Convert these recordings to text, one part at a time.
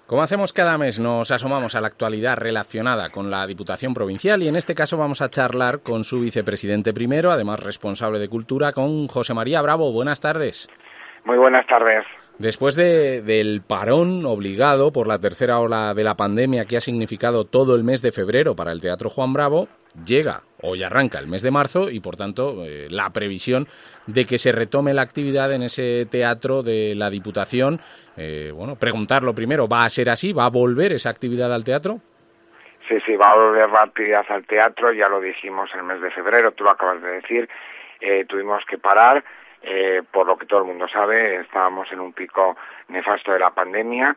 Como hacemos cada mes, nos asomamos a la actualidad relacionada con la Diputación Provincial y en este caso vamos a charlar con su vicepresidente primero, además responsable de Cultura, con José María Bravo. Buenas tardes. Muy buenas tardes. Después del parón obligado por la tercera ola de la pandemia que ha significado todo el mes de febrero para el Teatro Juan Bravo, llega hoy arranca el mes de marzo y por tanto la previsión de que se retome la actividad en ese teatro de la Diputación. Preguntarlo primero, ¿va a ser así? ¿Va a volver esa actividad al teatro? Sí, va a volver la actividad al teatro, ya lo dijimos en el mes de febrero, tú lo acabas de decir, tuvimos que parar. Por lo que todo el mundo sabe, estábamos en un pico nefasto de la pandemia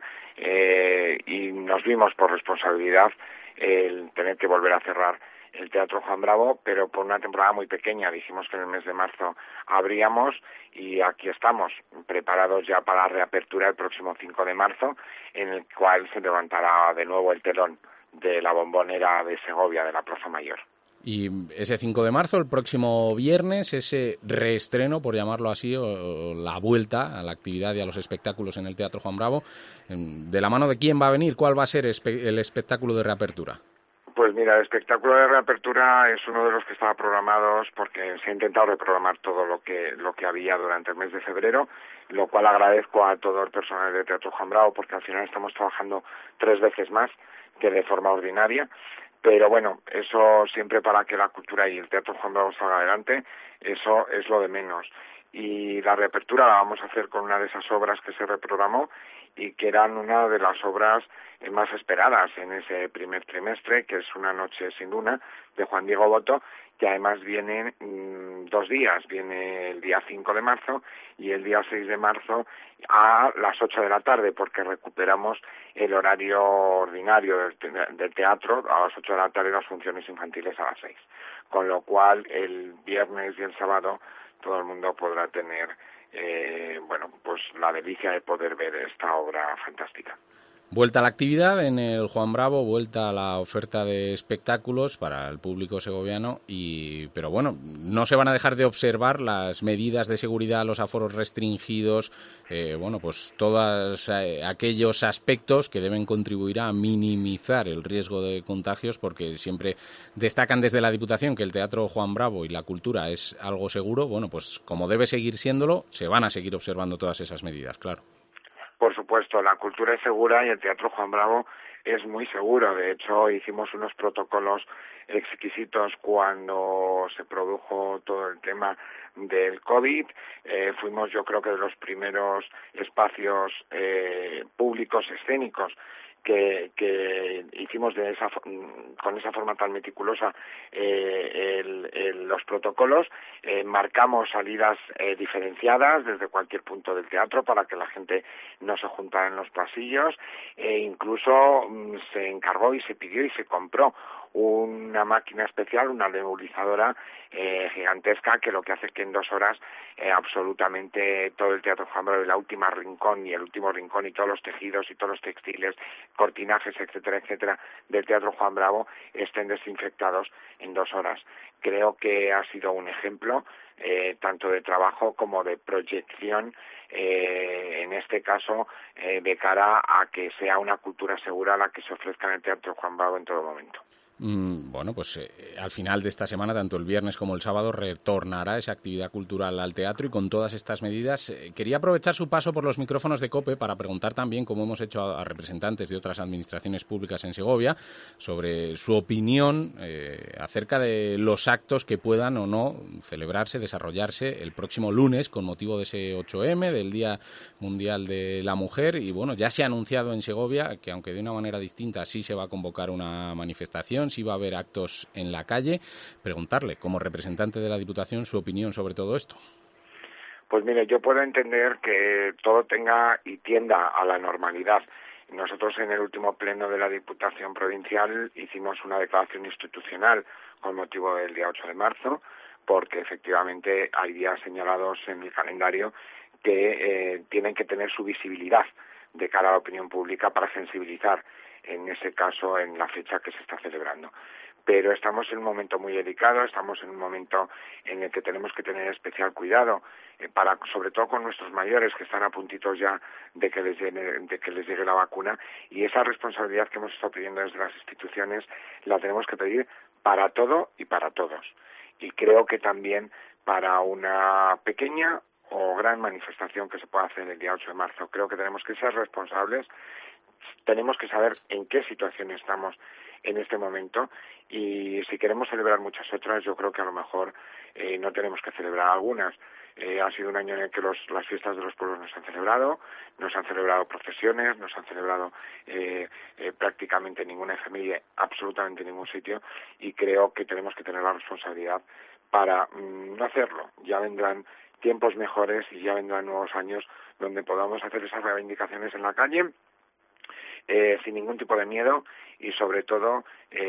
y nos vimos por responsabilidad el tener que volver a cerrar el Teatro Juan Bravo, pero por una temporada muy pequeña. Dijimos que en el mes de marzo abríamos y aquí estamos, preparados ya para la reapertura el próximo 5 de marzo, en el cual se levantará de nuevo el telón de la Bombonera de Segovia, de la Plaza Mayor. Y ese 5 de marzo, el próximo viernes, ese reestreno, por llamarlo así, o la vuelta a la actividad y a los espectáculos en el Teatro Juan Bravo, ¿de la mano de quién va a venir? ¿Cuál va a ser el espectáculo de reapertura? Pues mira, el espectáculo de reapertura es uno de los que estaba programados porque se ha intentado reprogramar todo lo que había durante el mes de febrero, lo cual agradezco a todo el personal de Teatro Juan Bravo porque al final estamos trabajando 3 veces más que de forma ordinaria. Pero bueno, eso siempre para que la cultura y el Teatro Juan Bravo salga adelante, eso es lo de menos. Y la reapertura la vamos a hacer con una de esas obras que se reprogramó y que eran una de las obras más esperadas en ese primer trimestre, que es Una noche sin luna, de Juan Diego Boto, que además viene 2 días, viene el día 5 de marzo y el día 6 de marzo a las 8 de la tarde, porque recuperamos el horario ordinario del teatro, a las 8 de la tarde las funciones infantiles a las 6. Con lo cual, el viernes y el sábado todo el mundo podrá tener pues la delicia de poder ver esta obra fantástica. Vuelta a la actividad en el Juan Bravo, vuelta a la oferta de espectáculos para el público segoviano, pero bueno, no se van a dejar de observar las medidas de seguridad, los aforos restringidos, pues todos aquellos aspectos que deben contribuir a minimizar el riesgo de contagios, porque siempre destacan desde la Diputación que el Teatro Juan Bravo y la cultura es algo seguro. Bueno, pues como debe seguir siéndolo, se van a seguir observando todas esas medidas, claro. Por supuesto, la cultura es segura y el Teatro Juan Bravo es muy seguro. De hecho, hicimos unos protocolos exquisitos cuando se produjo todo el tema del COVID. Fuimos, yo creo que de los primeros espacios públicos escénicos que hicimos con esa forma tan meticulosa los protocolos. Marcamos salidas diferenciadas desde cualquier punto del teatro para que la gente no se juntara en los pasillos, incluso se encargó y se pidió y se compró una máquina especial, una nebulizadora gigantesca, que lo que hace es que en 2 horas absolutamente todo el Teatro Juan Bravo, el último rincón y todos los tejidos y todos los textiles, cortinajes, etcétera, del Teatro Juan Bravo estén desinfectados en 2 horas. Creo que ha sido un ejemplo tanto de trabajo como de proyección, en este caso de cara a que sea una cultura segura la que se ofrezca en el Teatro Juan Bravo en todo momento. Al final de esta semana, tanto el viernes como el sábado, retornará esa actividad cultural al teatro y con todas estas medidas. Quería aprovechar su paso por los micrófonos de COPE para preguntar también, como hemos hecho a representantes de otras administraciones públicas en Segovia, sobre su opinión acerca de los actos que puedan o no celebrarse, desarrollarse el próximo lunes con motivo de ese 8M, del Día Mundial de la Mujer. Y bueno, ya se ha anunciado en Segovia que, aunque de una manera distinta, sí se va a convocar una manifestación, si va a haber actos en la calle. Preguntarle, como representante de la Diputación, su opinión sobre todo esto. Pues mire, yo puedo entender que todo tenga y tienda a la normalidad. Nosotros en el último pleno de la Diputación Provincial hicimos una declaración institucional con motivo del día 8 de marzo, porque efectivamente hay días señalados en el calendario que tienen que tener su visibilidad de cara a la opinión pública para sensibilizar, en ese caso, en la fecha que se está celebrando. pero estamos en un momento muy delicado, estamos en un momento en el que tenemos que tener especial cuidado, sobre todo con nuestros mayores que están a puntitos ya de que les llegue la vacuna, y esa responsabilidad que hemos estado pidiendo desde las instituciones la tenemos que pedir para todo y para todos. Y creo que también para una pequeña o gran manifestación que se pueda hacer el día 8 de marzo. Creo que tenemos que ser responsables, tenemos que saber en qué situación estamos en este momento, y si queremos celebrar muchas otras, yo creo que a lo mejor no tenemos que celebrar algunas. Ha sido un año en el que las fiestas de los pueblos nos han celebrado procesiones, nos han celebrado prácticamente ninguna efeméride, absolutamente ningún sitio, y creo que tenemos que tener la responsabilidad para no hacerlo. Ya vendrán tiempos mejores y ya vendrán nuevos años donde podamos hacer esas reivindicaciones en la calle sin ningún tipo de miedo y sobre todo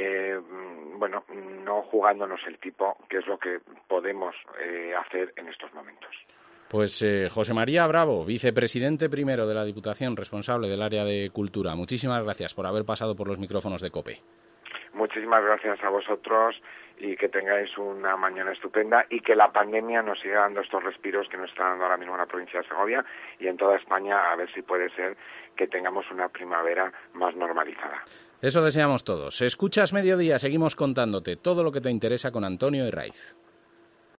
no jugándonos el tipo, que es lo que podemos hacer en estos momentos. Pues José María Bravo, vicepresidente primero de la Diputación, responsable del área de Cultura. Muchísimas gracias por haber pasado por los micrófonos de COPE. Muchísimas gracias a vosotros y que tengáis una mañana estupenda y que la pandemia nos siga dando estos respiros que nos está dando ahora mismo en la provincia de Segovia y en toda España, a ver si puede ser que tengamos una primavera más normalizada. Eso deseamos todos. Escuchas Mediodía, seguimos contándote todo lo que te interesa con Antonio Herraiz.